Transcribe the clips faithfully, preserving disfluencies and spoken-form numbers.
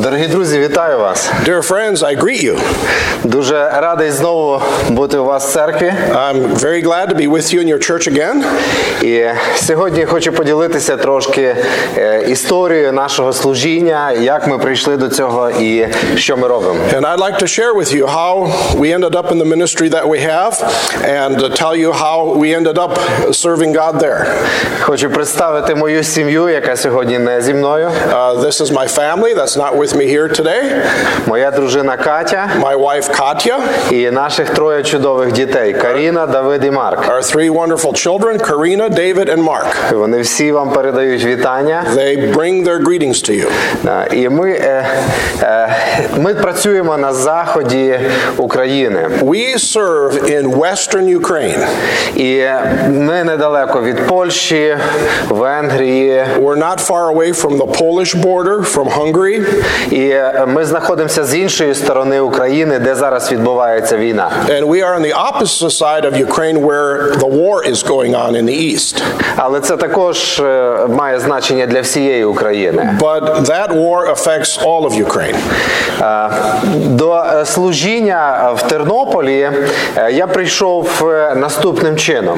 Дорогі друзі, вітаю вас. Dear friends, I greet you. Дуже радий знову бути у вас в церкві. I'm very glad to be with you in your church again. І сьогодні хочу поділитися трошки історією нашого служіння, як ми прийшли до цього і що ми робимо. And I'd like to share with you how we ended up in the ministry that we have and tell you how we ended up serving God there. Хочу представити мою сім'ю, яка сьогодні не зі мною. Uh, this is my family that's not with me here today. Моя дружина Катя. My wife Katya. І наших троє чудових дітей: Каріна, Давид і Марк. Our three wonderful children, Karina, David and Mark. Вони всі вам передають вітання. They bring their greetings to you. І ми е, е, ми працюємо на заході України. We serve in western Ukraine. І ми недалеко від Польщі, Венгрії. We're not far away from the Polish border, from Hungary. І ми знаходимося з іншої сторони України, де зараз відбувається війна. And we are on the opposite side of Ukraine where the war is going on in the east. Але це також має значення для всієї України. But that war affects all of Ukraine. До служіння в Тернополі я прийшов наступним чином.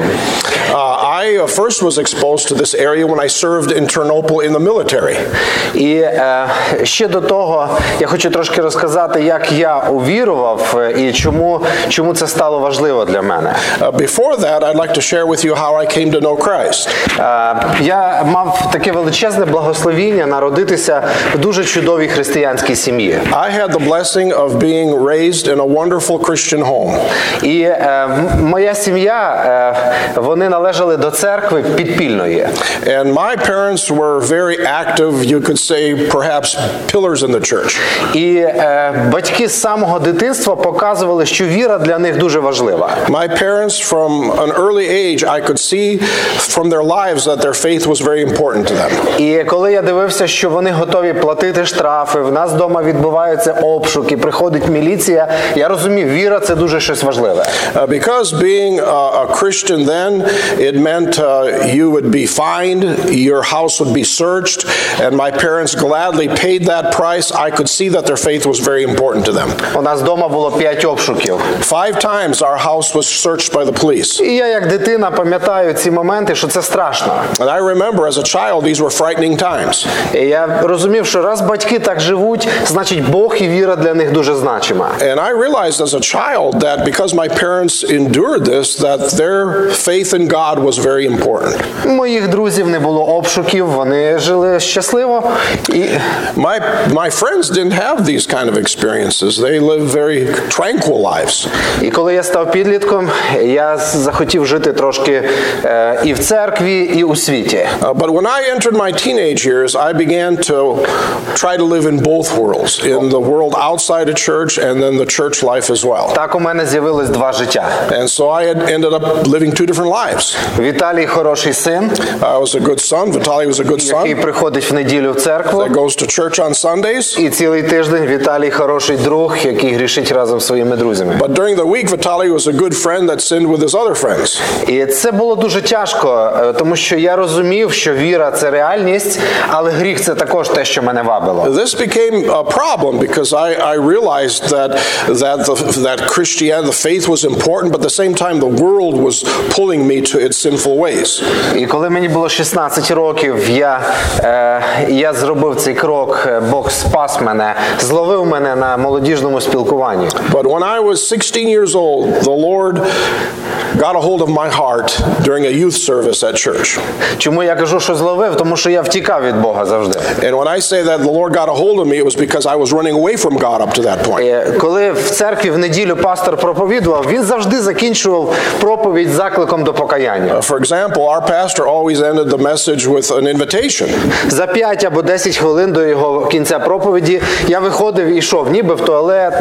Uh, I uh, first was exposed to this area when I served in Ternopil in the military. І е, ще до того я хочу трошки розказати, як я увірував і чому, чому це стало важливо для мене. Uh, before that, I'd like to share with you how I came to know Christ. Е, я мав таке величезне благословіння народитися в дуже чудовій християнській сім'ї. I had the blessing of being raised in a wonderful Christian home. І е, моя сім'я, е, вони належали до церкви підпільної. And my parents were very active, you could say perhaps pillars in the church. І е, батьки з самого дитинства показували, що віра для них дуже важлива. My parents from an early age, I could see from their lives that their faith was very important to them. І коли я дивився, що вони готові платити штрафи, в нас вдома відбуваються обшуки, приходить міліція, я розумів, віра – це дуже щось важливе. Uh, because being a, a Christian then, it meant uh, you would be fined, your house would be searched, and my parents gladly paid that price. I could see that their faith was very important to them. У нас вдома було п'ять обшуків. Five times our house was searched by the police. І я як дитина пам'ятаю ці моменти, що це страшно. And I remember as a child these were frightening times. І я розумів, що раз батьки так живуть, значить Бог і віра для них дуже значима. And I realized as a child that because my parents endured this, that their faith in God was very important. Моїх друзів не було обшуків, вони жили щасливо. І My my friends didn't have these kind of experiences. They lived very tranquil lives. І коли я став підлітком, я захотів жити трошки е, і в церкві, і у світі. Uh, but when I entered my teenage years, I began to try to live in both worlds, in the world outside of church and then the church life as well. Так у мене з'явилось два життя. And so I had ended up living two different lives. Віталій хороший син, I was a good son. Vitaly was a good який son приходить в неділю в церкву. that goes to church on Sundays. І цілий тиждень Віталій хороший друг, який грішить разом зі своїми друзями. But during the week, Vitaly was a good friend that sinned with his other friends. І це було дуже тяжко, тому що я розумів, що віра – це реальність, але гріх – це також те, що мене вабило. This became a problem because I, I realized that that the, that Christianity, the faith was important, but at the same time the world was pulling me to its sinful ways. І коли мені було шістнадцять років, я, е, я зробив цей крок, Бог спас мене, зловив мене на молодіжному спілкуванні. But when I was sixteen years old, the Lord got a hold of my heart during a youth service at church. Чому я кажу, що зловив? Тому що я втікав від Бога завжди. And when I say that the Lord got a hold of me, it was because I was running away from God up to that point. І коли в церкві в неділю пастор проповідував, він завжди закінчував проповідь закликом до покаяння. Uh, for example, our pastor always ended the message with an invitation. За п'ять або десять хвилин до його кінця проповіді я виходив і йшов ніби в туалет, ніби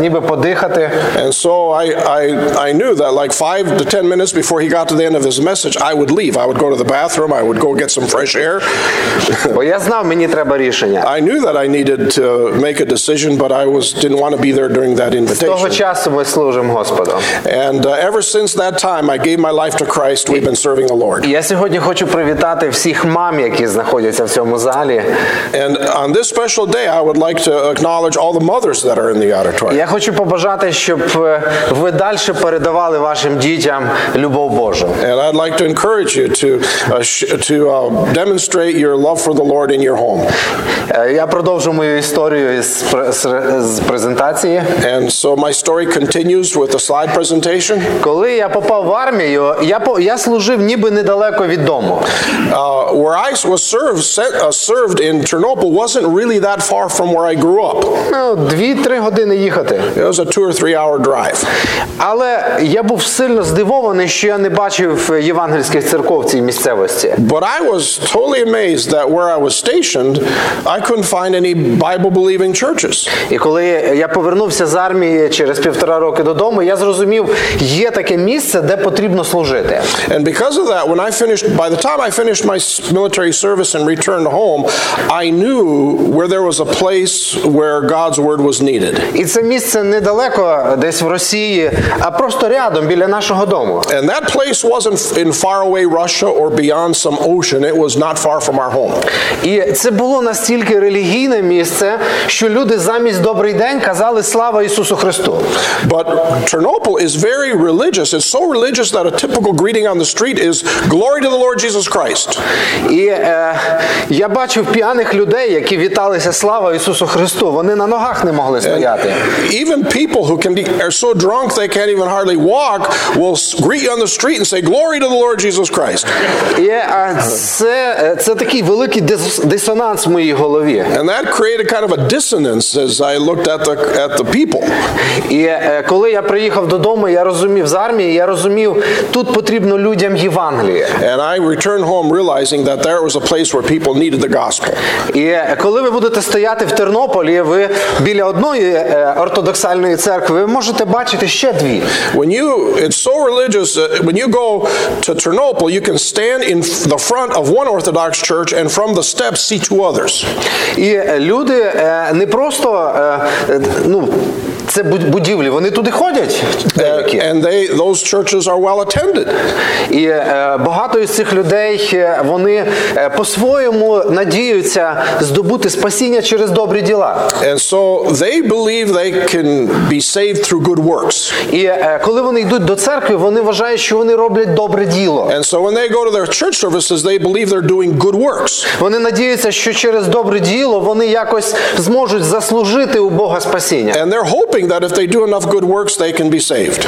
подихати. And so I, I, I knew that like five to ten minutes before he got to the end of his message, I would leave. I would go to the bathroom. I would go get some fresh air. Бо я знав, мені треба рішення. I knew that I needed to make a decision, but I was didn't want to be there during that З того invitation. часу ми служимо Господу. And uh, ever since that time, I gave my life to Christ. We've been serving the Lord. І я сьогодні хочу привітати всіх мам, які знаходяться в цьому залі. And on this special day, I would like to acknowledge all the mothers that are in the auditorium. Я хочу побажати, щоб ви далі передавали вашим дітям любов Божу. And I'd like to encourage you to uh, sh- to uh, demonstrate your love for the Lord in your home. Я продовжу мою історію із, з презентації. And so my story continues with the slide presentation. Коли я попав в армію, я, по, я служив ніби недалеко від дому. Uh, where I was served, set, uh, served in Ternopil wasn't really that far from where I grew up. Ну, дві-три години їхати. It was a two or three hour drive. Але я був сильно здивований, що я не бачив євангельських церков в цій місцевості. But I was totally amazed that where I was stationed, I couldn't find any Bible-believing churches. І коли я повернувся з армії через півтора роки додому, я зрозумів, є таке місце, де потрібно служити. And because of that, when I finished, by the time I finished my military service and returned home, I knew where there was a place where God's word was needed. І це місце недалеко, десь в Росії, а просто рядом, біля нашого дому. And that place wasn't in faraway Russia or beyond some ocean. It was not far from our home. І це було настільки релігійне місце, що люди замість «Добрий день» казали «Слава Ісусу Христу». But Ternopil is very religious. It's so religious that a typical greeting on the street is "Glory to the Lord Jesus Christ." І е, я бачив п'яних людей, які віталися «Слава Ісусу Христу». Вони на ногах не могли стояти. Even people who can be are so drunk they can't even hardly walk will greet you on the street and say "Glory to the Lord Jesus Christ." І е, це, це такий великий дис- дисонанс в моїй голові. And that created kind of a dissonance as I looked at the at the people. І е, коли я приїхав додому, я розумів з армії, я розумів, тут потрібно людям Євангеліє. And I returned home realizing that there was a place where people needed the gospel. І е, коли ви будете стояти в Тернополі, ви біля одної е, ортодоксальної церкви, ви можете бачити ще дві. When you, it's so religious, uh, when you go to Ternopil, you can stand in the front of one Orthodox church and from the steps see two others. І е, люди е, не просто, е, е, ну, це буд- будівлі, вони туди ходять. деякі. And they, those churches are well attended. І е, багато із цих людей, е, вони е, по-своєму надіються здобути спасіння через добрі діла. And so they believe they can be saved through good works. І е, коли вони йдуть до церкви, вони вважають, що вони роблять добре діло. And so when they go to their church services, they believe they're doing good works. Вони надіються, що через добре діло вони якось зможуть заслужити у Бога спасіння. And they're hoping that if they do enough good works, they can be saved.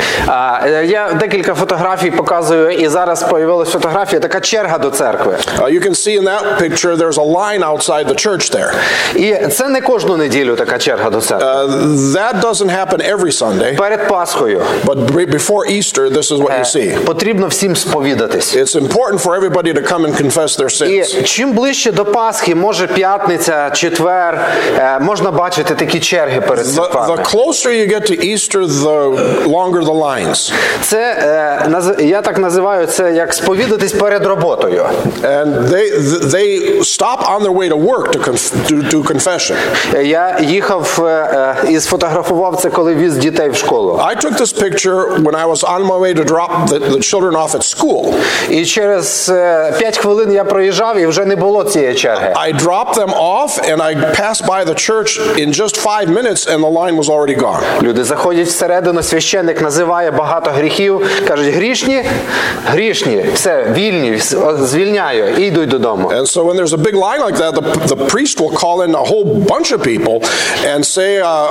А, е, я декілька фотографій показую, і зараз появилась фотографія, така черга до церкви. Uh, you can see in that picture there's a line outside the church there. І це не кожну неділю така черга до церкви. Uh, that doesn't happen every Sunday, Перед Пасхою but b- before Easter, this is what you see. е, потрібно всім сповідатись. It's important for everybody to come and confess their І sins. чим ближче до Пасхи, може п'ятниця, четвер, е, можна бачити такі черги перед The, церквами. the closer you get to Easter, the longer the lines. Це, е, наз- я так називаю це як сповідатись перед роботою. And they they stop on their way to work to conf- to do confession. Е, Я їхав е, е, і сфотографував це, коли віз дітей в школу. I took this picture when I was on my way to drop the, the children off at school. І через е, п'ять хвилин я проїжджав, і вже не було цієї черги. I dropped them off and I passed by the church in just five minutes and the line was already gone. Люди заходять всередину, священник називає багато гріхів, кажуть, грішні, грішні, все, вільні, звільняю, і йдуть додому. And so when there's a big line like that, the, the priest will call in a whole bunch of people and say,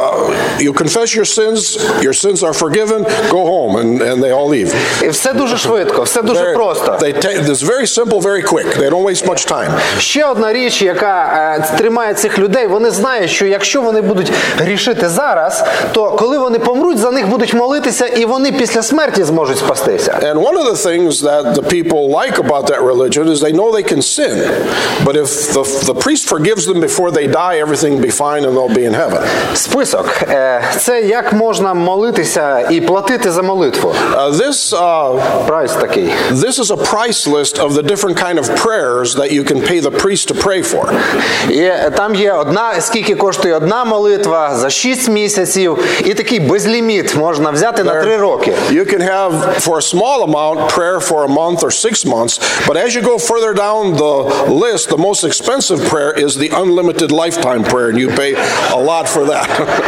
uh, you confess your sins, your sins are forgiven, go home, and, and they all leave. І все дуже швидко, все дуже Very- просто. they take, it's very simple, very quick. They don't waste much time. Ще одна річ, яка е, тримає цих людей, вони знають, що якщо вони будуть грішити зараз, то коли вони помруть, за них будуть молитися, і і вони після смерті зможуть спастися. And one of the things that the people like about that religion is they know they can sin. But if the, the priest forgives them before they die, everything will be fine and they'll be in heaven. Список. Це як можна молитися і платити за молитву. Uh, this, uh, Прайс такий. this is a price list of the different kind of prayers that you can pay the priest to pray for. І там є одна, скільки коштує одна молитва за шість місяців, і такий безліміт можна взяти на три роки. You can have, for a small amount, prayer for a month or six months, but as you go further down the list, the most expensive prayer is the unlimited lifetime prayer, and you pay a lot for that.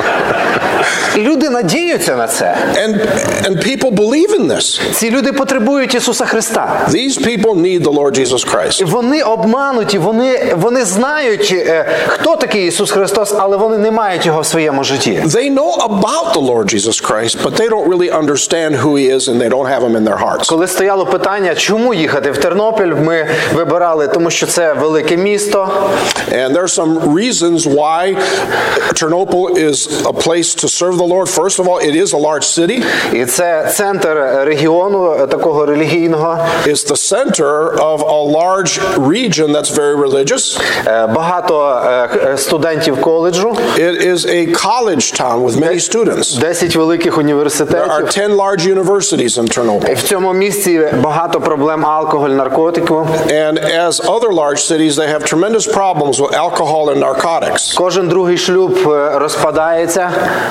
Люди надіються на це. And, and people believe in this. Ці люди потребують Ісуса Христа. These people need the Lord Jesus Christ. Вони обмануті, вони, вони знають, хто такий Ісус Христос, але вони не мають Його в своєму житті. They know about the Lord Jesus Christ, but they don't really understand who He is and they don't have Him in their hearts. Коли стояло питання, чому їхати в Тернопіль, ми вибирали, тому що це велике місто. And there are some reasons why Ternopil is a place to serve the Lord. First of all, it is a large city. І це центр регіону такого релігійного. It's the center of a large region that's very religious. Багато студентів коледжу. It is a college town with many students. десять великих There are університетів. ten large universities in Ternopil. В цьому місці багато проблем алкоголь, наркотику. And as other large cities, they have tremendous problems with alcohol and narcotics. Кожен другий шлюб розпадається.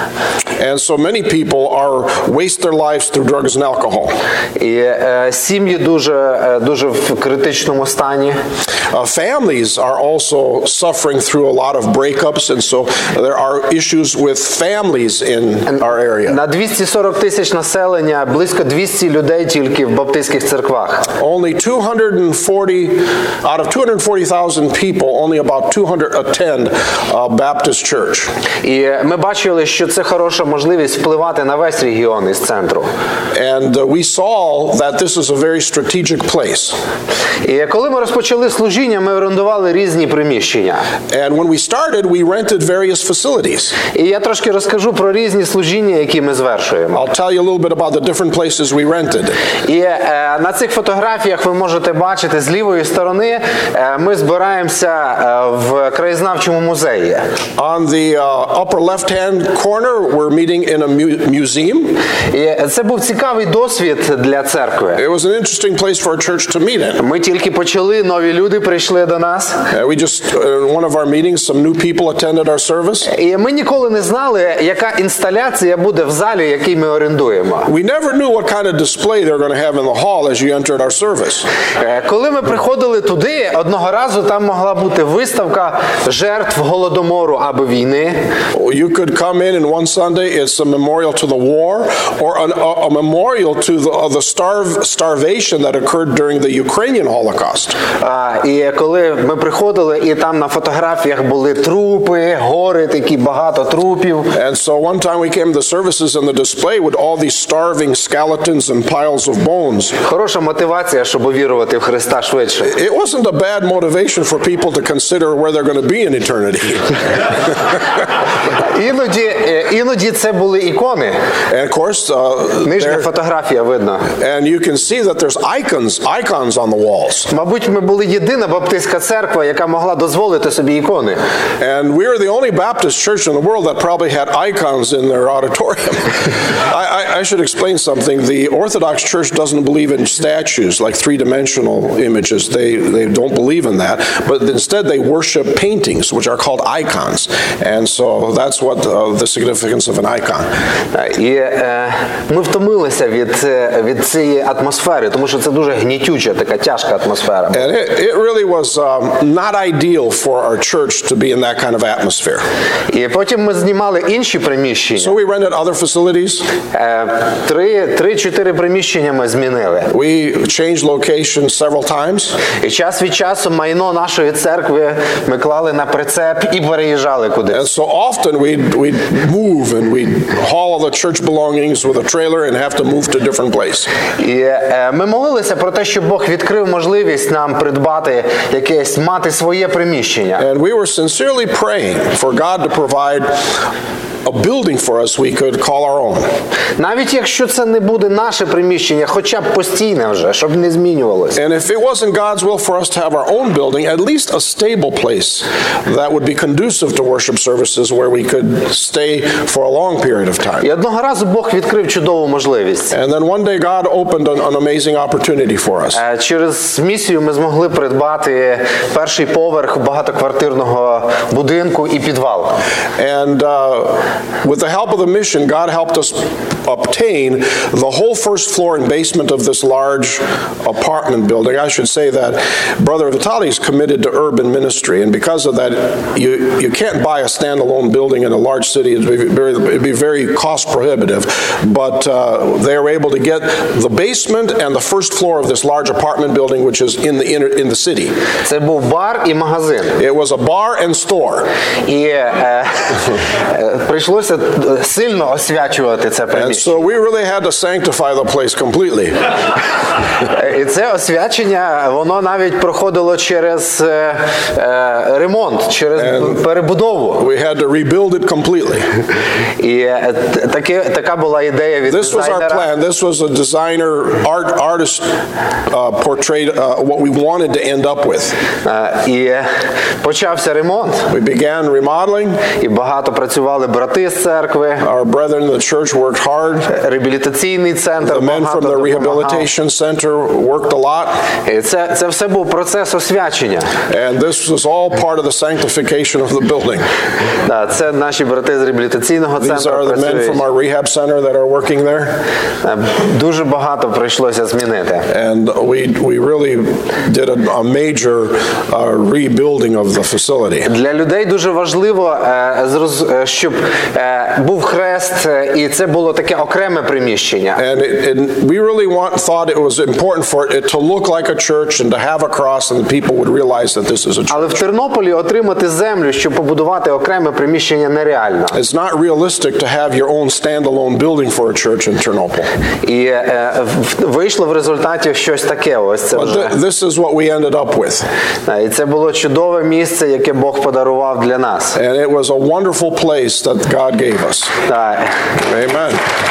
And so many people are waste their lives through drugs and alcohol. І е, сім'ї дуже, дуже в критичному стані. Uh, families are also suffering through a lot of breakups, and so there are issues with families in our area. На двісті сорок тисяч населення, близько двісті людей тільки в баптистських церквах. Only two hundred forty, out of two hundred forty thousand people, only about two hundred attend a Baptist church. І ми бачили, що це хороша можливість впливати на весь регіон із центру. And uh, we saw that this is a very strategic place. І коли ми розпочали служіння, ми орендували різні приміщення. And when we started, we rented various facilities. І я трошки розкажу про різні служіння, які ми звершуємо. I'll tell you a little bit about the different places we rented. І е, на цих фотографіях ви можете бачити з лівої сторони, е, ми збираємося е, в краєзнавчому музеї. On the uh, upper left-hand corner, we're meeting in a mu- museum. І це був цікавий досвід для церкви. It was an interesting place for a church to meet in. Ми тільки почали, нові люди прийшли до нас. Uh, we just, uh, in one of our meetings, some new people attended our service. І ми ніколи не знали, яка інсталяція буде в залі, який ми орендуємо. We never knew what kind of display they're going to have in the hall as you entered our service. Е, Коли ми приходили туди, одного разу там могла бути виставка жертв Голодомору або війни. You could come in and one Sunday it's a memorial to the war or an, a, a memorial to the, uh, the starve, starvation that occurred during the Ukrainian Holocaust. А, і коли ми приходили, і там на фотографіях були трупи, гори, такі багато трупів. And so one time we came to the services and the display with all these starving skeletons and piles of bones. Хороша мотивація, щоб увірувати в Христа швидше. It wasn't a bad motivation for people to consider where they're going to be in eternity. Іноді, е, іноді це були ікони. And of course, uh, Нижня there, фотографія видно. and you can see that there's icons, icons on the walls. Мабуть, ми були єдина баптистська церква, яка могла дозволити собі ікони. And we're the only Baptist church in the world that probably had icons in their auditorium. I, I, I should explain something. The Orthodox Church doesn't believe in statues, like three-dimensional images. They, they don't believe in that. But instead they worship paintings, which are called icons. And so that's what uh, the significance of an icon. І е, ми втомилися від, е, від цієї атмосфери, тому що це дуже гнітюча, така тяжка атмосфера. And it, it really was um, not ideal for our church to be in that kind of atmosphere. І потім ми знімали інші приміщення. So we rented other facilities. Е, Три, три-чотири приміщення ми змінили. We changed locations several times. І час від часу майно нашої церкви ми клали на прицеп і переїжджали And кудись. so often we'd, we'd move and we'd haul all the church belongings with a trailer and have to move to a different place. І е, ми молилися про те, щоб Бог відкрив можливість нам придбати якесь, мати своє приміщення. And we were sincerely praying for God to provide a building for us we could call our own. Навіть якщо це не буде наше приміщення, хоча б постійне вже, щоб не змінювалося. And if it wasn't God's will for us to have our own building, at least a stable place that would be conducive to worship services where we could stay for a long period of time. І одного разу Бог відкрив чудову можливість. And then one day God opened an, an amazing opportunity for us. Е, Через місію ми змогли придбати перший поверх багатоквартирного будинку і підвал. And uh, with the help of the mission, God helped us obtain the whole first floor and basement of this large apartment building. I should say that Brother Vitaly is committed to urban ministry, and because of that, you, you can't buy a standalone building in a large city. It'd be very, it'd be very cost prohibitive. But uh, they were able to get the basement and the first floor of this large apartment building, which is in the inner, in the city. Це був бар і магазин. It was a bar and store. І е, е, прийшлося сильно освячувати це And приміщення. so we really had to sanctify the place completely. І це освячення, воно навіть проходило через е, е, ремонт, через And перебудову. We had to rebuild it completely. І е, т- таке, така була ідея від This was our дизайнера. plan. This was a designer, art, artist uh, portrayed uh, what we wanted to end up with. Е, І е, почався ремонт, We began remodeling. і багато працювали брати з церкви, Our brethren in the church worked hard. реабілітаційний центр The men багато from the допомагав. rehabilitation center worked a lot. І це, це все був процес освячення. And this was all part of the sanctification of the building. Да, це наші брати з реабілітаційного These центру are the men працюють. from our rehab center that are working there. Е, Дуже багато прийшлося змінити. And we, we really did a, a major uh, rebuilding of the facility. Для людей дуже важливо, е, зроз- е, щоб е, був хрест, е, і це було таке окреме приміщення. And, it, and we really want, thought it was important for it to look like a church and to have a cross, and people would realize that this is a Але в church. Тернополі отримати землю, щоб побудувати окреме приміщення, нереально. It's not realistic to have your own standalone building for a church in Ternopil. І е, в- вийшло в результаті щось таке. Ось це But вже. th- this is what we ended up with. Е, І це було чудове місце, яке Бог подарував для нас. And it was a wonderful place that God gave us. Так. Amen.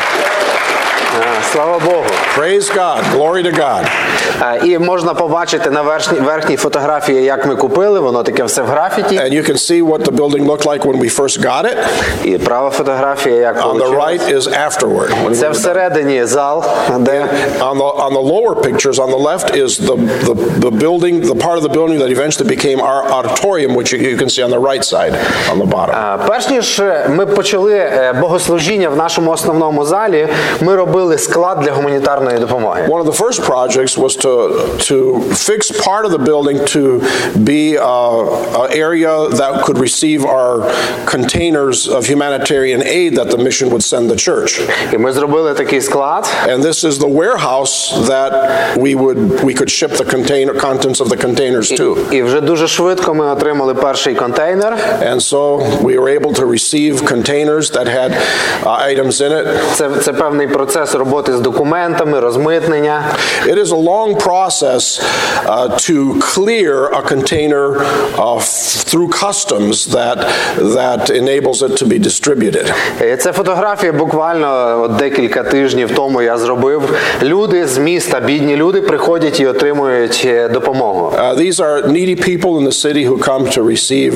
Е, Слава Богу. Praise God. Glory to God. Е, І можна побачити на верхній, верхній фотографії, як ми купили, воно таке все в графіті. And you can see what the building looked like when we first got it. І права фотографія, як On the получилось. right is afterward. when we Це were done. всередині зал, де On the on the lower pictures, on the left is the, the, the building, the part of the building that eventually became our auditorium, which you, you can see on the right side, on the bottom. Е, перш ніж ми почали е, богослужіння в нашому основному залі, ми робили склад для гуманітарної допомоги. One of the first projects was to to fix part of the building to be uh, an area that could receive our containers of humanitarian aid that the mission would send the church. І ми зробили такий склад. And this is the warehouse that we would we could ship the container contents of the containers to. І вже дуже швидко ми отримали перший контейнер. And so we were able to receive containers that had uh, items in it. Це, це певний процес роботи з документами, розмитнення. It is a long process uh, to clear a container uh, f- through customs that that enables it to be distributed. І це фотографія буквально от декілька тижнів тому я зробив. Люди з міста, бідні люди, приходять і отримують е, допомогу. Uh, these are needy people in the city who come to receive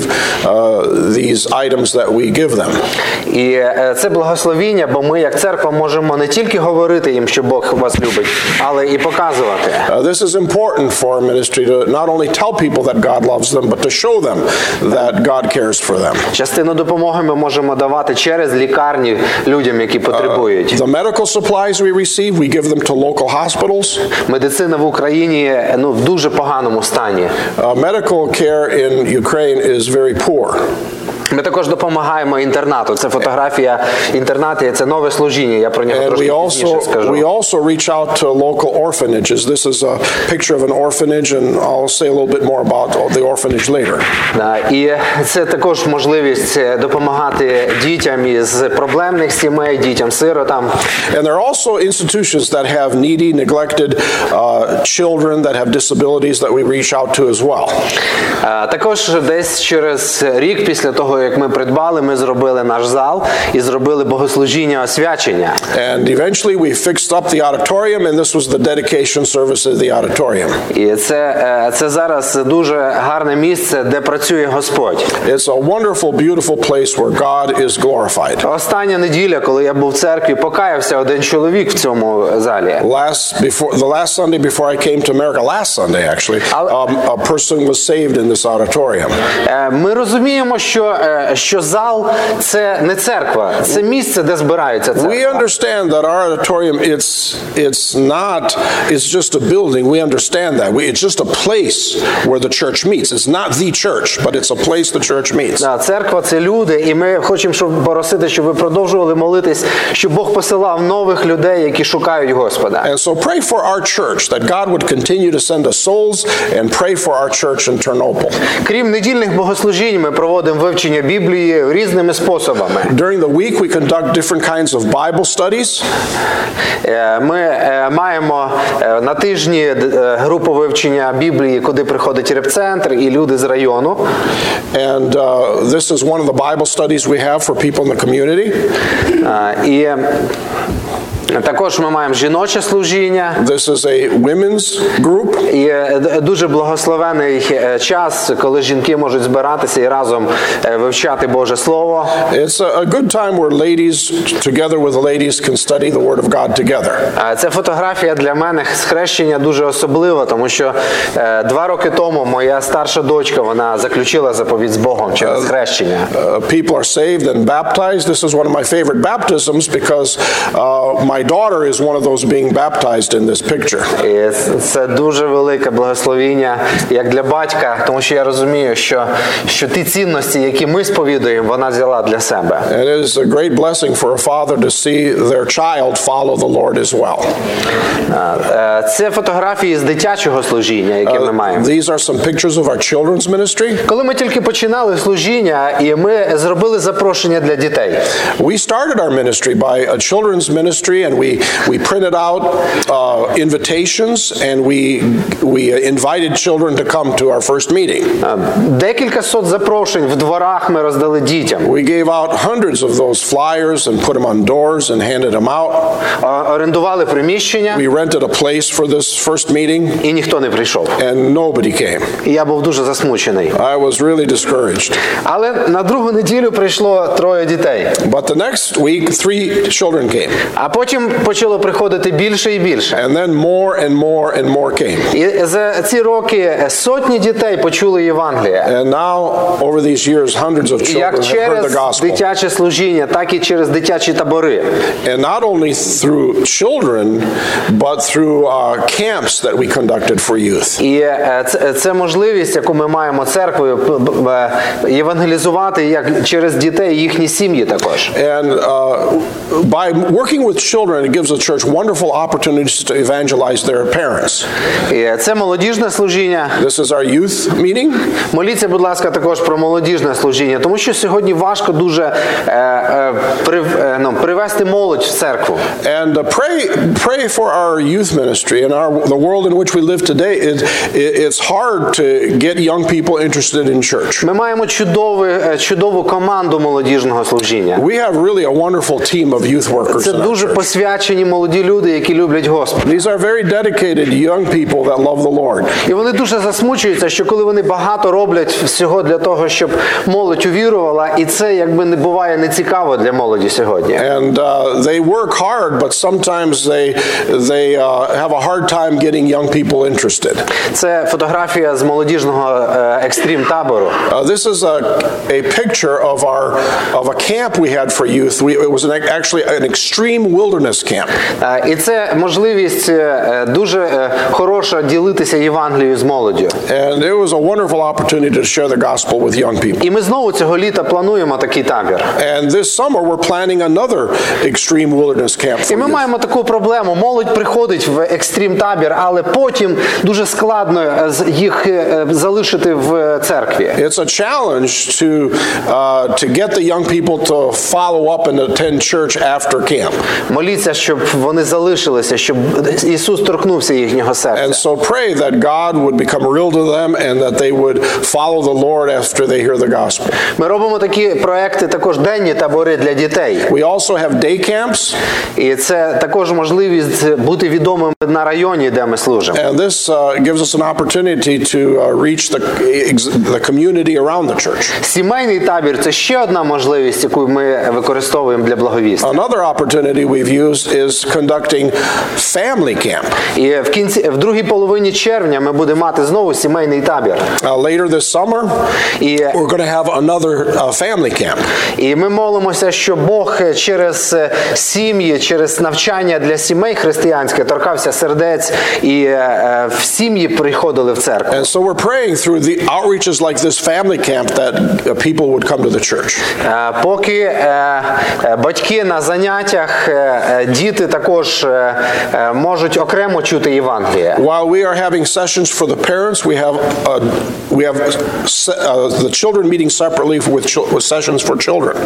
uh, these items that we give them. І е, це благословіння, бо ми, як церква, можемо не тільки говорити їм, що Бог вас любить, але і показувати. Uh, this is important for our ministry to not only tell people that God loves them, but to show them that God cares for them. Частину допомоги ми можемо давати через лікарні людям, які потребують. The medical supplies we receive, we give them to local hospitals. Медицина в Україні ну, в дуже поганому стані. Uh, medical care in Ukraine is very poor. Ми також допомагаємо інтернату. Це фотографія інтернату, це нове служіння. Я про нього And трошки we пізніше also, скажу. we also reach out to local orphanages. This is a picture of an orphanage, and I'll say a little bit more about the orphanage later. Да, і це також можливість допомагати дітям із проблемних сімей, дітям-сиротам. And there are also institutions that have needy, neglected uh, children that have disabilities that we reach out to as well. Е, Також десь через рік після того, як ми придбали, ми зробили наш зал і зробили богослужіння освячення. And eventually we fixed up the auditorium, and this was the dedication service of the auditorium. І це, це зараз дуже гарне місце, де працює Господь. It's a wonderful, beautiful place where God is glorified. Остання неділя, коли я був в церкві, покаявся один чоловік в цьому залі. Last before the last Sunday before I came to America, last Sunday actually, um, a person was saved in this auditorium. Ми розуміємо, що що зал це не церква, це місце, де збираються церква. We understand that our auditorium it's it's not it's just a building. We understand that. We, it's just a place where the church meets. It's not the church, but it's a place the church meets. Да, церква це люди, і ми хочемо, щоб просити, щоб ви продовжували молитись, щоб Бог посилав нових людей, які шукають Господа. And so pray for our church that God would continue to send us souls, and pray for our church in Ternopil. Крім недільних богослужінь, ми проводимо вивчення Біблії різними способами. During the week we conduct different kinds of Bible studies. Ми маємо на тижні групу вивчення Біблії, куди приходить репцентр і люди з району. And uh, this is one of the Bible studies we have for people in the community. І також ми маємо жіноче служіння. This is a women's group. І дуже благословений час, коли жінки можуть збиратися і разом вивчати Боже Слово. It's a good time where ladies together with the ladies can study the Word of God together. Це фотографія для мене з хрещення дуже особлива, тому що два роки тому моя старша дочка, вона заключила заповідь з Богом через хрещення. Uh, people are saved and baptized. This is one of my favorite baptisms because uh, my daughter is one of those being baptized in this picture. І це дуже велике благословіння як для батька, тому що я розумію, що що ті цінності, які ми сповідуємо, вона взяла для себе. And it is a great blessing for a father to see their child follow the Lord as well. Це фотографії з дитячого служіння, яке ми маємо. These are some pictures of our children's ministry. Коли ми тільки починали служіння, і ми зробили запрошення для дітей. We started our ministry by a children's ministry, and we we printed out uh, invitations, and we we invited children to come to our first meeting. Декілька сот запрошень в дворах ми роздали дітям. We gave out hundreds of those flyers and put them on doors and handed them out. Орендували приміщення. We rented a place for this first meeting. І ніхто не прийшов. And nobody came. І я був дуже засмучений. I was really discouraged. Але на другу неділю прийшло троє дітей. But the next week, three children came. А потім почало приходити більше і більше. And then more and more and more came. І за ці роки сотні дітей почули Євангеліє. And now, over these years, hundreds of children Як have heard the через gospel. дитяче служіння, так і через дитячі табори. And not only through children, but through uh, camps that we conducted for youth. І це, це можливість, яку ми маємо церквою, євангелізувати як через дітей, їхні сім'ї також. And uh, by working with children, it gives the church wonderful opportunities to evangelize their parents. І це молодіжне служіння. This is our youth meeting. Моліться, будь ласка, також про молодіжне служіння, тому що сьогодні важко дуже е, е, прив, е, ну, привести молодь в церкву. And uh, pray, pray for our youth ministry and our the world in which we live today. It, it, it's hard to get young people interested in church. Ми маємо чудову, чудову команду молодіжного служіння. We have really a wonderful team of youth workers. Це in our дуже church. посвячені молоді люди, які люблять Господа. These are very dedicated young people that love the Lord. І вони дуже засмучуються, що коли вони багато роблять всього для того, щоб молодь увірувала, і це якби не буває нецікаво для молоді сьогодні. And uh, they work hard, but sometimes they they uh, have a hard time getting young people interested. Це фотографія з молодіжного екстрім табору. Uh, this is a a picture of our of a camp we had for youth. We, it was an, actually an extreme wilderness camp. І це можливість дуже хороша ділитися Євангелією з молоддю. And it was a wonderful opportunity to share the gospel with young people. І ми знову цього літа плануємо такий табір. And this summer we're planning another extreme wilderness camp for І ми youth. маємо таку проблему. Молодь приходить в екстрім табір, але потім дуже складно їх залишити в церкві. It's a challenge to uh, to get the young people to follow up and attend church after camp. моліться, щоб вони залишилися, щоб Ісус торкнувся їхнього серця. And so pray that God would become real to them and that they would follow the Lord after they hear the gospel. Ми робимо такі проекти, також денні табори для дітей. We also have day camps. І це також можливість бути відомим на районі, де ми служимо. And this uh, gives us an opportunity to uh, reach the, the community around the church. Сімейний табір – це ще одна можливість, яку ми використовуємо для благовістя. Another opportunity we've used is conducting family camp. І в кінці, в другій половині червня ми будемо мати знову сімейний табір. Uh, later this summer, І, we're going to have another uh, family camp. і ми молимося, що Бог через сім'ї, через навчання для сімей християнське торкався сердець і е, в сім'ї приходили в церкву. And so we're praying through the outreaches like this family camp that uh, people would come to the church. Е, Поки е, е, батьки на заняттях, е, е, діти також е, е, можуть окремо чути Євангеліє. While we are having sessions for the parents, we have uh, we have se- uh, the children meeting separately with, chil- with sessions for children.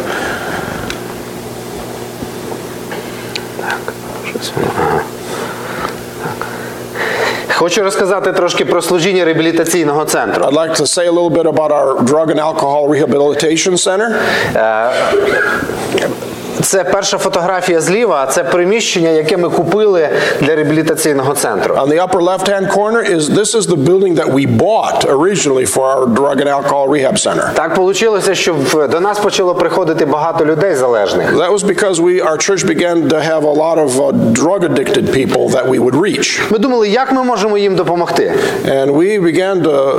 Хочу розказати трошки про служіння реабілітаційного центру. I'd like to say a little bit about our drug and alcohol rehabilitation center. Це перша фотографія зліва, це приміщення, яке ми купили для реабілітаційного центру. On the upper left-hand corner is this is the building that we bought originally for our drug and alcohol rehab center. Так вийшло, що в- до нас почало приходити багато людей залежних. That was because we our church began to have a lot of uh, drug-addicted people that we would reach. Ми думали, як ми можемо їм допомогти. And we began to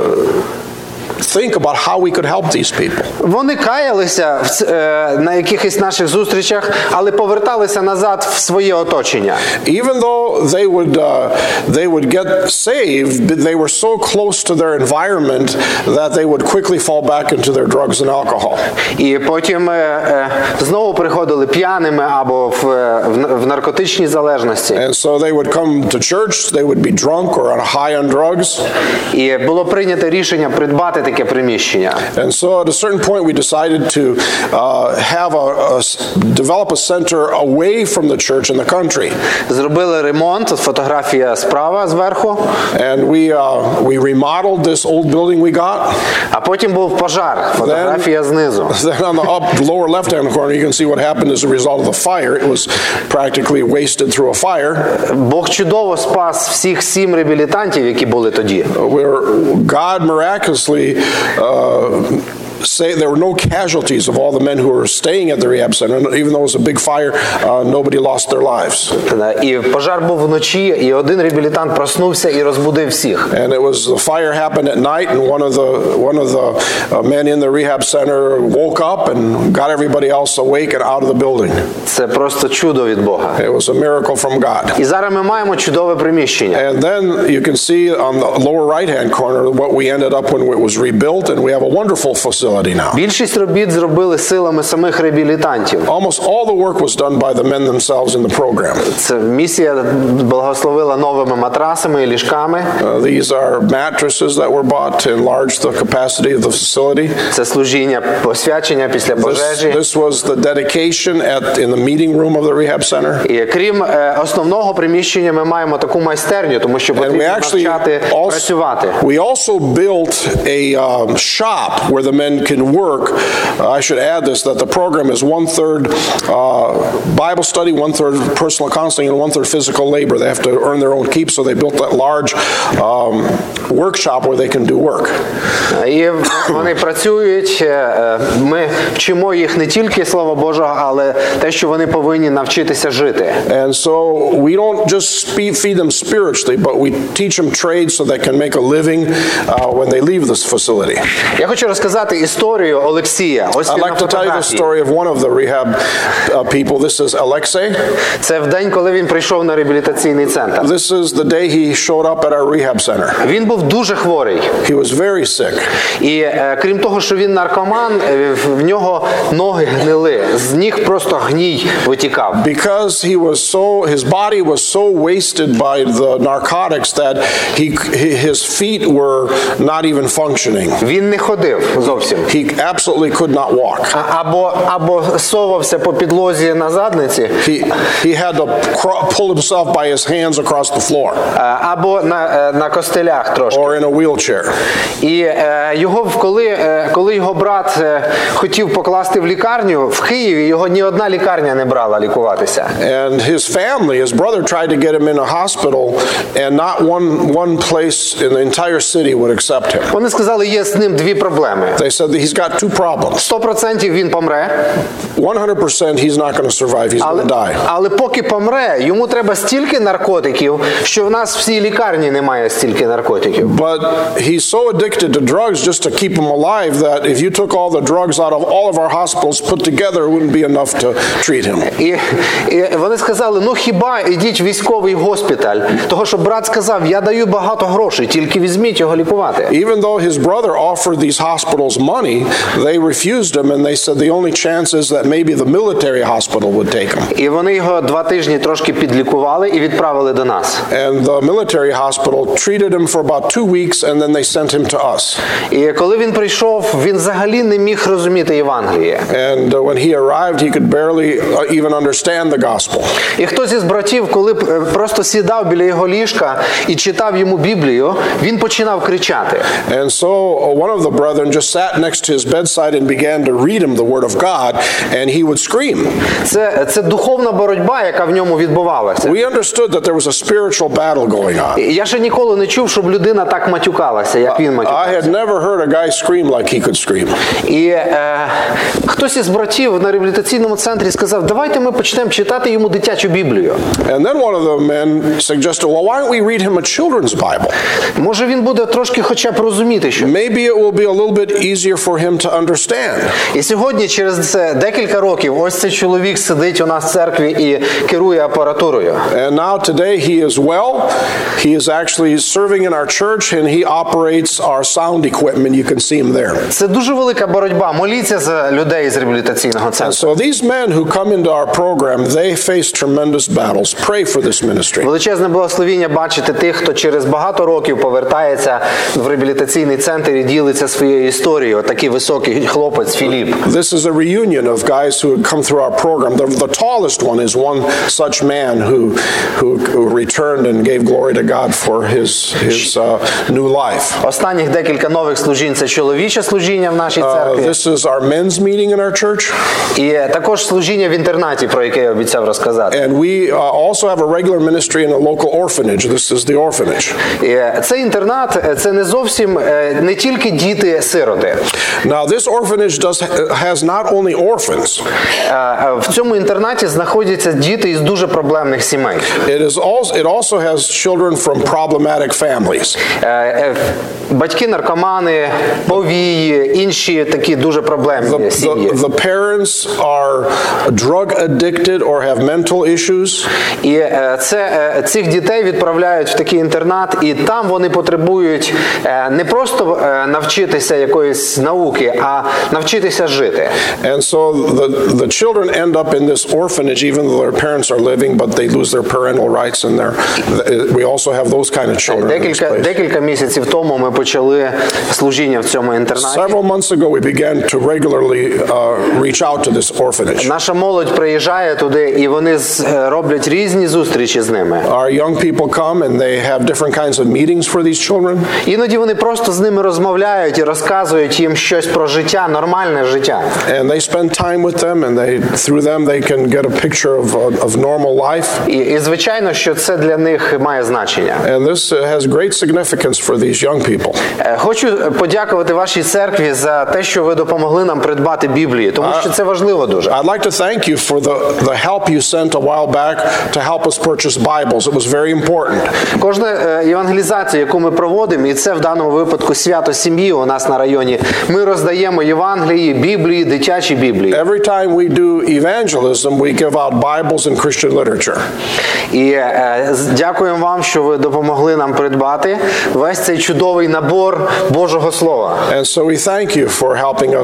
think about how we could help these people. Вони каялися в ц- е, на якихось наших зустрічах, але поверталися назад в своє оточення. Even though they would uh, they would get saved, but they were so close to their environment that they would quickly fall back into their drugs and alcohol. І потім е, е, знову приходили п'яними або в, е, в, н- в наркотичній залежності. And so they would come to church, they would be drunk or on high on drugs. І було прийнято рішення придбати таке приміщення. And so at a certain point we decided to uh, have a, a s- develop a center away from the church in the country. Зробили ремонт, от фотографія справа зверху, And we uh, we remodeled this old building we got. а потім був пожар, фотографія знизу. Then on the up lower left-hand corner you can see what happened as a result of the fire. It was practically wasted through a fire. Бог чудово спас всіх сім реабілітантів, які були тоді. Where God miraculously uh, say there were no casualties of all the men who were staying at the rehab center. And even though it was a big fire, uh, nobody lost their lives. І пожар був вночі, і один реабілітант проснувся і розбудив всіх. And it was the fire happened at night, and one of the one of the uh, men in the rehab center woke up and got everybody else awake and out of the building. Це просто чудо від Бога. It was a miracle from God. І зараз ми маємо чудове приміщення. And then you can see on the lower right-hand corner what we ended up when it was rebuilt, and we have a wonderful facility now. Більшість робіт зробили силами самих реабілітантів. Almost all the work was done by the men themselves in the program. Це місія благословила новими матрасами і ліжками. Uh, these are mattresses that were bought to enlarge the capacity of the facility. Це служіння посвячення після This, пожежі. this was the dedication at in the meeting room of the rehab center. І крім е, основного приміщення, ми маємо таку майстерню, тому що And we потрібно actually навчати also, працювати. we also built a um, shop where the men can work. Uh, I should add this, that the program is one-third uh, Bible study, one-third personal counseling, and one-third physical labor. They have to earn their own keep, so they built that large um, workshop where they can do work. І вони працюють, е, ми вчимо їх не тільки Слова Божого, але те, що вони повинні навчитися жити. And so we don't just spe- feed them spiritually, but we teach them trades so they can make a living uh, when they leave this facility. Я хочу розказати історію Олексія. Ось I'd він на like to tell you the фотографії. story of one of the rehab uh, people. This is Alexei. Це в день, коли він прийшов на реабілітаційний центр. This is the day he showed up at our rehab center. Він був дуже хворий. He was very sick. І е, крім того, що він наркоман, е, в- в нього нього ноги гнили, з ніг просто гній витікав. Because he was so, his body was so wasted by the narcotics that he, his feet were not even functioning. Він не ходив зовсім. He absolutely could not walk. А- Або, або совався по підлозі на задниці, He, he had to craw, pull himself by his hands across the floor а, або на, е, на костелях трошки. or in a wheelchair. І е, його, коли, е, коли його брат е, хотів покласти в лікарню, в Києві його ні одна лікарня не брала лікуватися. And his family, his brother tried to get him in a hospital, and not one, one place in the entire city would accept him. Вони сказали, є з ним дві проблеми. They said that he's got two problems. сто відсотків він помре, one hundred percent he's not going to survive, he's але, going to die. але поки помре, йому треба стільки наркотиків, що в нас в всій лікарні немає стільки наркотиків. But he's so addicted to drugs just to keep him alive that if you took all the drugs out of all of our hospitals put together, it wouldn't be enough to treat him. І, і вони сказали, ну хіба ідіть в військовий госпіталь, того що брат сказав, я даю багато грошей, тільки візьміть його лікувати. Even though his brother offered these hospitals money, they refused him and they said the only chance is that maybe the military hospital would take him. І вони його два тижні трошки підлікували і відправили до нас. And the military hospital treated him for about two weeks and then they sent him to us. І коли він прийшов, він взагалі не міг розуміти Євангеліє. And uh, when he arrived, he could barely uh, even understand the gospel. І хтось із братів, коли б, е, просто сідав біля його ліжка і читав йому Біблію, він починав кричати. And so uh, one of the brethren just sat next to his bedside and began to read him the word of God, and he would scream. Це, це духовна боротьба, яка в ньому відбувалася. We understood that there was a spiritual battle going on. І я ще ніколи не чув, щоб людина так матюкалася, як він I матюкався. had never heard a guy scream like he could scream. І е, хтось із братів на реабілітаційному центрі сказав, давайте ми почнемо читати йому дитячу Біблію. And then one of the men suggested, well, why don't we read him a children's Bible? Може він буде трошки хоча б розуміти, що. Maybe it will be a little bit easier for him to understand. І сьогодні, через це декілька років, ось цей чоловік сидить у нас в церкві і керує апаратурою. And now today he is well. He is actually serving in our church and he operates our sound equipment. You can see him there. Це дуже велика боротьба. Моліться за людей з реабілітаційного And центру. so these men who come into our program, they face tremendous battles. Pray for this ministry. Величезне благословіння бачити тих, хто через багато років повертається в реабілітаційний центр і ділиться своєю історією. От такий високий хлопець Філіп. This is a reunion of guys who had come through our program. The, the tallest one is one such man who, who, who returned and gave glory to God for his, his uh, new life. Останніх декілька нових служінь – це чоловіче служіння в нашій Uh, церкві. this is our men's meeting in our church. І також служіння в інтернаті, про яке я обіцяв розказати. And we uh, also have a regular ministry in a local orphanage. This is the orphanage. І цей інтернат – це не зовсім, не тільки діти-сироти. Now, this orphanage does, has not only orphans. В цьому інтернаті знаходяться діти із дуже проблемних сімей. It, is also, it also has children from problematic families. Батьки-наркомани, повії, інші такі дуже проблемні The, сім'ї. the, the parents are drug addicted or have mental issues. І це, цих дітей відправляють в такий інтернат, і там вони потребують не просто навчитися якоїсь науки, а навчитися жити. And so the, the children end up in this orphanage even though their parents are living, but they lose their parental rights and their, we also have those kind of children in this Декілька, place. декілька місяців тому ми почали служіння в цьому інтернаті. Several months ago we began to regularly uh, reach out to this orphanage. Наша молодь приїжджає туди, і вони з- роблять різні зустрічі з ними. Our young people come and they have different kinds of meetings for these children. Іноді вони просто з ними розмовляють і розказують їм щось про життя, нормальне життя. And they spend time with them and they, through them they can get a picture of, of normal life. І, і звичайно, що це для них має значення. And this has great significance for these young people. Е, Хочу подякувати вашій церкві за те, що ви допомогли нам придбати Біблію, тому що це важливо дуже. I'd like to thank you for the, the help you sent a while back to help us purchase Bibles. It was very important. Кожна е, євангелізація, яку ми проводимо, і це в даному випадку свято сім'ї у нас на районі, ми роздаємо Євангелії, Біблії, дитячі Біблії. Every time we do evangelism, we give out Bibles and Christian literature. І е, з- дякуємо вам, що ви допомогли нам придбати весь цей чудовий набор Божого Слова. And so we thank you for helping us obtain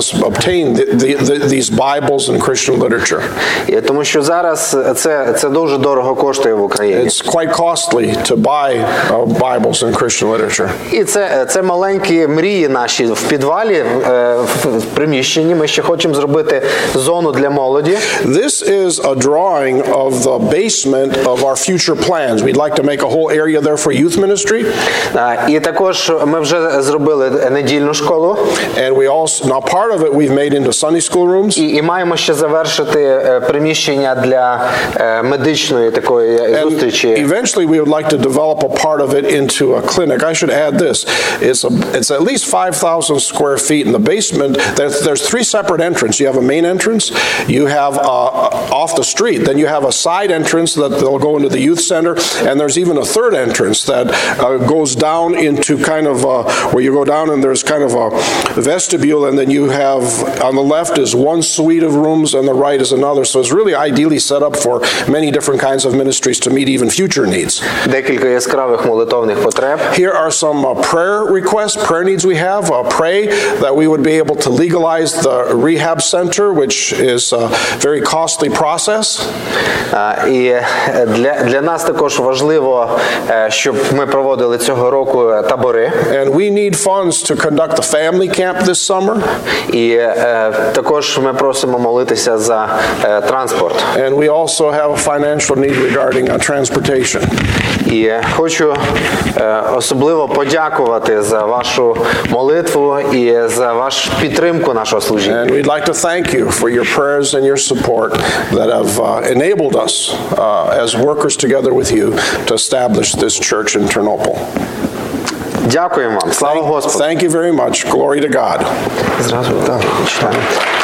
obtain the, the, the, these Bibles and Christian literature. І тому що зараз це, це дуже дорого коштує в Україні. It's quite costly to buy uh, Bibles and Christian literature. І це, це маленькі мрії наші в підвалі, в приміщенні. Ми ще хочемо зробити зону для молоді. This is a drawing of the basement of our future plans. We'd like to make a whole area there for youth ministry. І також ми вже зробили недільну школу. And we also, now part of it we've made into Sunday school rooms. І, і маємо ще завершити приміщення для медичної такої зустрічі. And eventually we would like to develop a part of it into a clinic. I should add this. It's a, it's at least five thousand square feet in the basement. There's, there's three separate entrances. You have a main entrance, you have uh, off the street, then you have a side entrance that they'll go into the youth center, and there's even a third entrance that uh, goes down into kind of uh, where you go down and there's kind of a vestibule, and then you have on the left is one suite of rooms and the right is another. So it's really ideally set up for many different kinds of ministries to meet even future needs. Декілька яскравих молитовних потреб. Here are some uh, prayer requests, prayer needs we have. Uh, pray that we would be able to legalize the rehab center, which is a very costly process. І для, для нас також важливо, щоб ми проводили цього року табори. And we need funds to conduct the family camp this summer. І також ми просимо молитися за транспорт. And we also have a financial need regarding uh, transportation. І хочу особливо подякувати за вашу молитву і за вашу підтримку нашого служіння. And we'd like to thank you for your prayers and your support that have uh, enabled us uh, as workers together with you to establish this church in Ternopil. Дякуємо вам. Слава Господу. Thank you very much. Glory to God. Зразу так, читаємо.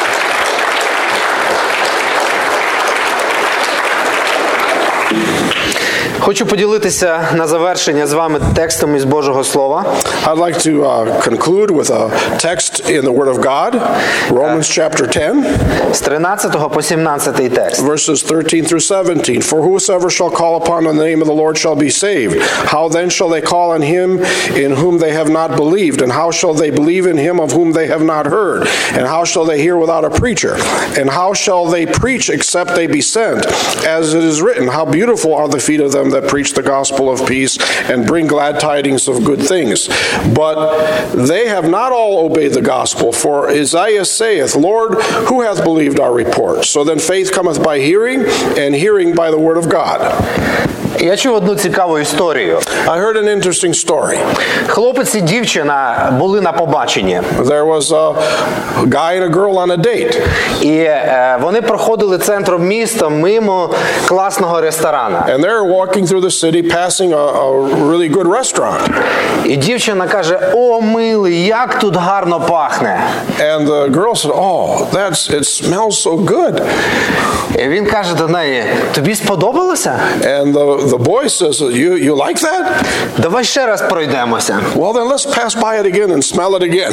Хочу поділитися на завершення з вами текстом із Божого Слова. I'd like to uh, conclude with a text in the Word of God, Romans chapter ten, з тринадцятого по сімнадцятий текст. verses thirteen through seventeen. For whosoever shall call upon the name of the Lord shall be saved. How then shall they call on him in whom they have not believed? And how shall they believe in him of whom they have not heard? And how shall they hear without a preacher? And how shall they preach except they be sent? As it is written, how beautiful are the feet of them that preach the gospel of peace and bring glad tidings of good things. But they have not all obeyed the gospel. For Isaiah saith, Lord, who hath believed our report? So then faith cometh by hearing, and hearing by the word of God. Я чув одну цікаву історію. I heard an interesting story. Хлопець і дівчина були на побаченні. There was a guy and a girl on a date. І е, вони проходили центром міста мимо класного ресторану. And they're walking through the city, passing a, a really good restaurant. І дівчина каже: "О, милий, як тут гарно пахне." And the girl said, "Oh, that's it smells so good." І він каже до неї: "Тобі сподобалося?" And the the boy says, "You you like that?" Давай ще раз пройдемося. Well, then let's pass by it again and smell it again.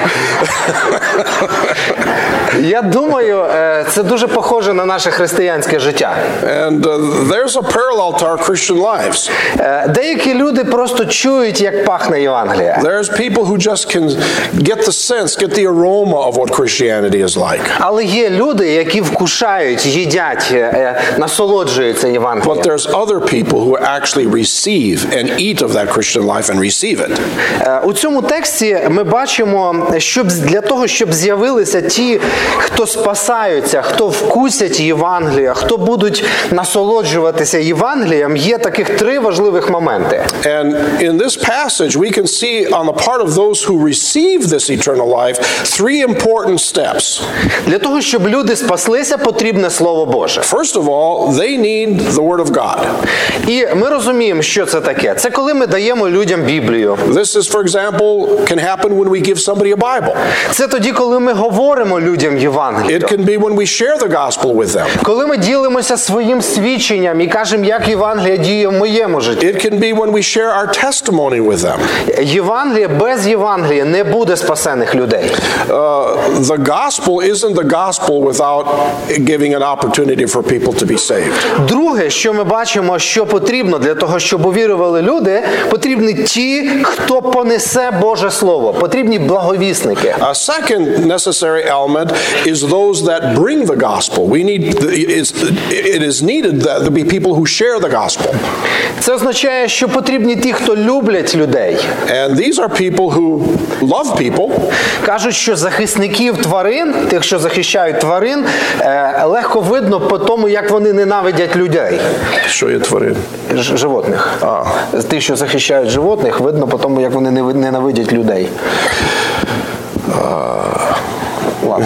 Я думаю, це дуже похоже на наше християнське життя. And uh, there's a parallel to our Christian lives. Деякі люди просто чують, як пахне Євангелія. There's people who just can get the sense, get the aroma of what Christianity is like. Але є люди, які вкушають, їдять, насолоджуються Євангелієм. But there's other people who actually receive and eat of that Christian life and receive it. У цьому тексті ми бачимо, щоб для того, щоб з'явилися ті, хто спасаються, хто вкусять Євангелія, хто будуть насолоджуватися Євангелієм, є таких три важливих моменти. And in this passage we can see on the part of those who receive this eternal life three important steps. Для того, щоб люди спаслися, потрібне Слово Боже. First of all, they need the word of God. І ми розуміємо, що це таке. Це коли ми даємо людям Біблію. This is, for example, can happen when we give somebody a Bible. Це тоді, коли ми говоримо людям Євангелію. It can be when we share the gospel with them. Коли ми ділимося своїм свідченням і кажемо, як Євангелія діє в моєму житті. It can be when we share our testimony with them. Євангелія, без Євангелія не буде спасених людей. Uh, the gospel isn't the gospel without giving an opportunity for people to be saved. Друге, що ми бачимо, що потрібно для того, щоб увірували люди, потрібні ті, хто понесе Боже Слово. Потрібні благовісники. A second necessary element is those that bring the gospel. We need, it is needed that there be people who share the gospel. Це означає, що потрібні ті, хто люблять людей. And these are people who love people. Кажуть, що захисників тварин, тих, що захищають тварин, легко видно по тому, як вони ненавидять людей. Що є тварин? Ж- животних. А. Ті, що захищають животних, видно по тому, як вони не- ненавидять людей. Ладно.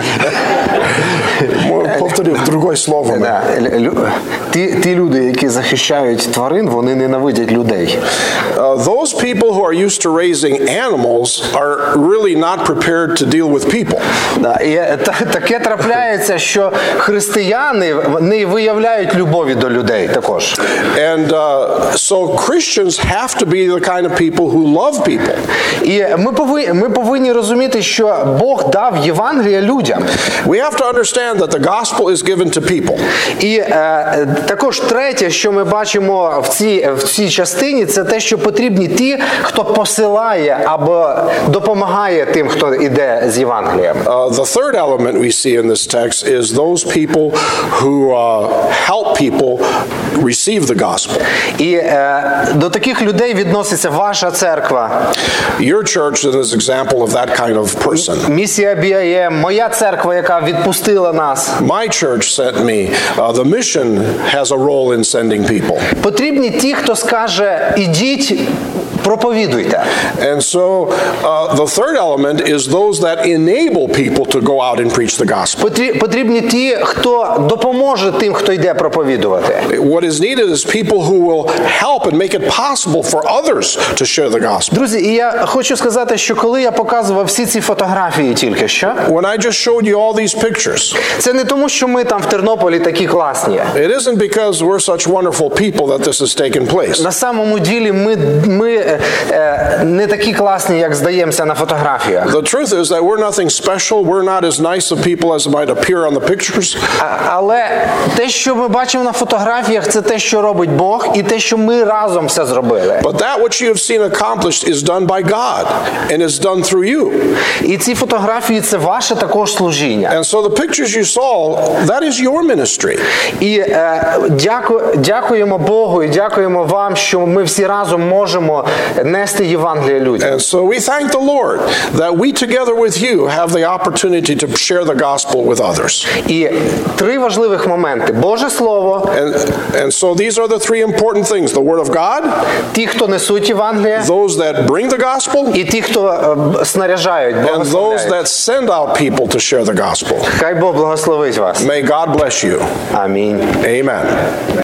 Повторив другое слово. Да. Лю- Ті, ті люди, які захищають тварин, вони ненавидять людей. Uh, those people who are used to raising animals are really not prepared to deal with people. Да, і та- таке трапляється, що християни не виявляють любові до людей також. And uh, so Christians have to be the kind of people who love people. І ми повинні, ми повинні розуміти, що Бог дав Євангелія людям. We have to understand that the gospel is given to people. І е, також третє, що ми бачимо в цій, в цій частині, це те, що потрібні ті, хто посилає або допомагає тим, хто йде з Євангелієм. Uh, the third element we see in this text is those people who uh, help people receive the gospel. І е, до таких людей відноситься ваша церква. Your church is an example of that kind of person. Місія бі ай ем, моя церква, яка відпустила нас. My church sent me. Uh, the mission has a role in sending people. Потрібні ті, хто скаже, ідіть, проповідуйте. And so uh, the third element is those that enable people to go out and preach the gospel. Потрі- Потрібні ті, хто допоможе тим, хто йде проповідувати. What is needed is people who will help and make it possible for others to share the gospel. Друзі, і я хочу сказати, що коли я показував всі ці фотографії тільки що, When I just showed you all these pictures, це не тому, що ми там в Тернополі такі класні. it isn't because we're such wonderful people that this has taken place. На самому ділі ми, ми е, е, не такі класні, як здаємося на фотографіях. The truth is that we're nothing special. We're not as nice of people as might appear on the pictures. А- Але те, що ми бачимо на фотографіях, це те, що робить Бог, і те, що ми разом все зробили. But that which you have seen accomplished is done by God, and it's done through you. І ці фотографії – це ваше також служіння. And so the pictures you saw, that is your ministry. І е, дяку, дякуємо Богу і дякуємо вам, що ми всі разом можемо нести Євангеліє людям. And so we thank the Lord that we together with you have the opportunity to share the gospel with others. І три важливих моменти. Боже Слово, And, and so these are the three important things: the Word of God, ті, хто несуть Євангеліє, those that bring the gospel, і ті, хто е, снаряжають, and those благословляють. that send out people to share the gospel. Хай Бог благословить вас. May God bless you. Амінь. Amen.